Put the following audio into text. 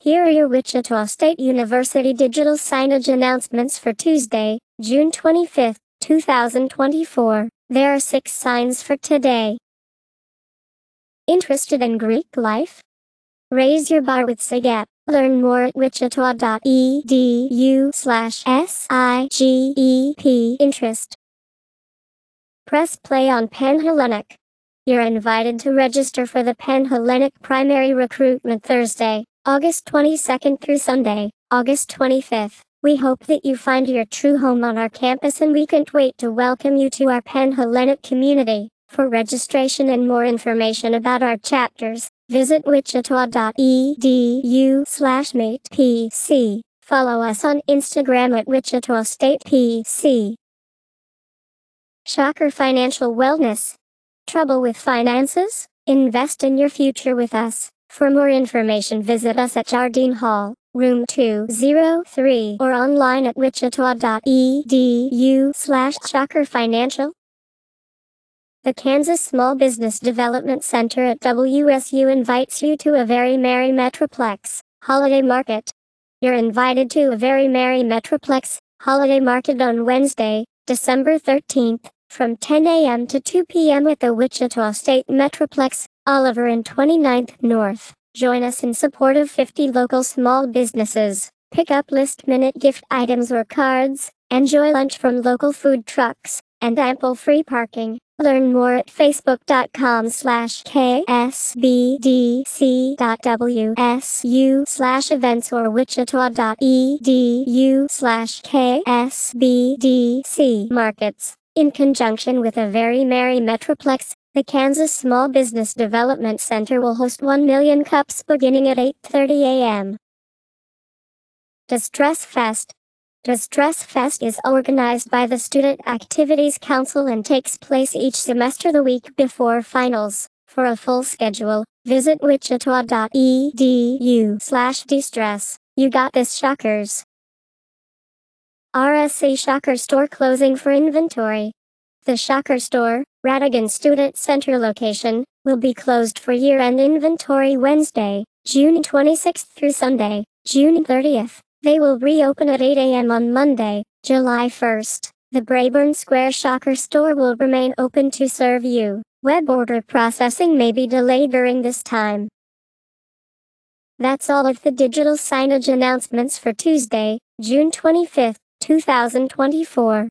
Here are your Wichita State University digital signage announcements for Tuesday, June 25, 2024. There are 6 signs for today. Interested in Greek life? Raise your bar with SIGEP. Learn more at wichita.edu/SIGEP interest. Press play on Panhellenic. You're invited to register for the Panhellenic Primary Recruitment Thursday, August 22nd through Sunday, August 25th. We hope that you find your true home on our campus, and we can't wait to welcome you to our Panhellenic community. For registration and more information about our chapters, visit wichita.edu/matepc. Follow us on Instagram at Wichita State PC. Shocker Financial Wellness. Trouble with finances? Invest in your future with us. For more information, visit us at Jardine Hall, room 203, or online at wichita.edu/shockerfinancial. The Kansas Small Business Development Center at WSU invites you to a Very Merry Metroplex Holiday Market. You're invited to a Very Merry Metroplex Holiday Market on Wednesday, December 13th, from 10 a.m. to 2 p.m. at the Wichita State Metroplex, Oliver and 29th North. Join us in support of 50 local small businesses. Pick up last-minute gift items or cards, enjoy lunch from local food trucks, and ample free parking. Learn more at facebook.com/ksbdc.wsu/events or wichita.edu/ksbdc markets. In conjunction with a Very Merry Metroplex, the Kansas Small Business Development Center will host 1 million cups beginning at 8:30 a.m. Distress Fest. Distress Fest is organized by the Student Activities Council and takes place each semester the week before finals. For a full schedule, visit wichita.edu/distress. You got this, Shockers. RSC Shocker Store closing for inventory. The Shocker Store, Radigan Student Center location, will be closed for year-end inventory Wednesday, June 26th through Sunday, June 30th. They will reopen at 8 a.m. on Monday, July 1st. The Brayburn Square Shocker Store will remain open to serve you. Web order processing may be delayed during this time. That's all of the digital signage announcements for Tuesday, June 25th, 2024.